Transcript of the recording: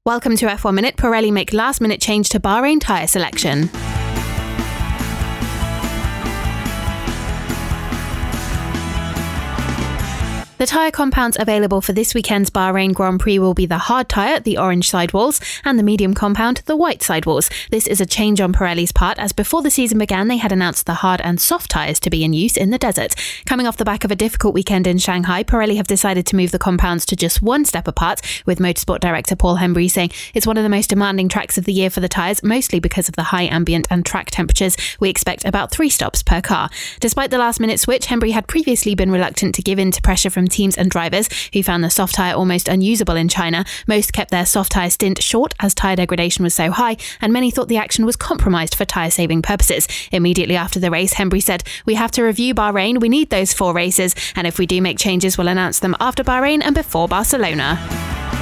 Welcome to F1 Minute. Pirelli make last-minute change to Bahrain tyre selection. The tyre compounds available for this weekend's Bahrain Grand Prix will be the hard tyre, the orange sidewalls, and the medium compound, the white sidewalls. This is a change on Pirelli's part, as before the season began they had announced the hard and soft tyres to be in use in the desert. Coming off the back of a difficult weekend in Shanghai, Pirelli have decided to move the compounds to just one step apart, with motorsport director Paul Hembury saying it's one of the most demanding tracks of the year for the tyres, mostly because of the high ambient and track temperatures. We expect about 3 stops per car. Despite the last-minute switch, Hembury had previously been reluctant to give in to pressure from teams and drivers who found the soft tyre almost unusable in China. Most kept their soft tyre stint short as tyre degradation was so high, and many thought the action was compromised for tyre-saving purposes. Immediately after the race, Hembury said, "We have to review Bahrain, we need those 4 races, and if we do make changes, we'll announce them after Bahrain and before Barcelona."